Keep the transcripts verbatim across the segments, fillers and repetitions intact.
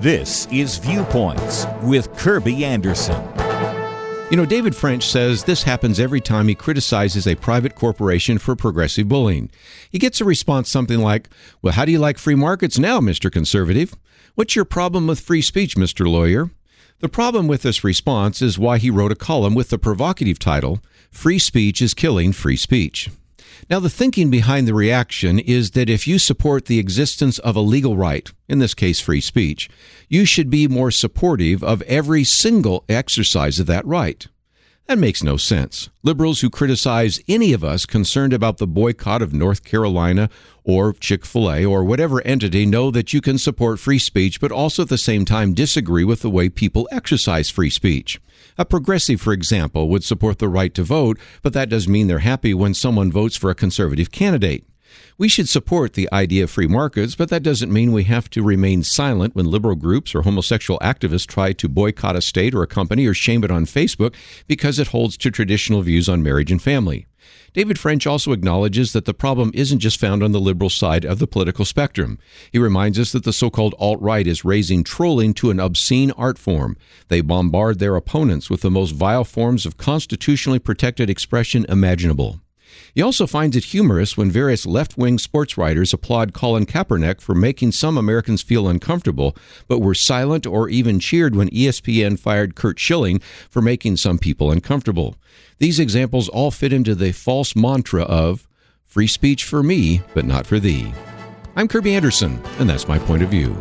This is Viewpoints with Kirby Anderson. You know, David French says this happens every time he criticizes a private corporation for progressive bullying. He gets a response something like, well, how do you like free markets now, Mister Conservative? What's your problem with free speech, Mister Lawyer? The problem with this response is why he wrote a column with the provocative title, Free Speech is Killing Free Speech. Now, the thinking behind the reaction is that if you support the existence of a legal right, in this case free speech, you should be more supportive of every single exercise of that right. That makes no sense. Liberals who criticize any of us concerned about the boycott of North Carolina or Chick-fil-A or whatever entity know that you can support free speech, but also at the same time disagree with the way people exercise free speech. A progressive, for example, would support the right to vote, but that doesn't mean they're happy when someone votes for a conservative candidate. We should support the idea of free markets, but that doesn't mean we have to remain silent when liberal groups or homosexual activists try to boycott a state or a company or shame it on Facebook because it holds to traditional views on marriage and family. David French also acknowledges that the problem isn't just found on the liberal side of the political spectrum. He reminds us that the so-called alt-right is raising trolling to an obscene art form. They bombard their opponents with the most vile forms of constitutionally protected expression imaginable. He also finds it humorous when various left-wing sports writers applaud Colin Kaepernick for making some Americans feel uncomfortable, but were silent or even cheered when E S P N fired Curt Schilling for making some people uncomfortable. These examples all fit into the false mantra of free speech for me, but not for thee. I'm Kirby Anderson, and that's my point of view.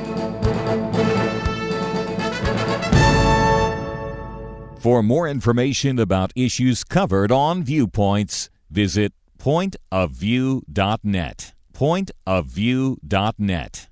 For more information about issues covered on Viewpoints, visit point of view dot net. point of view dot net.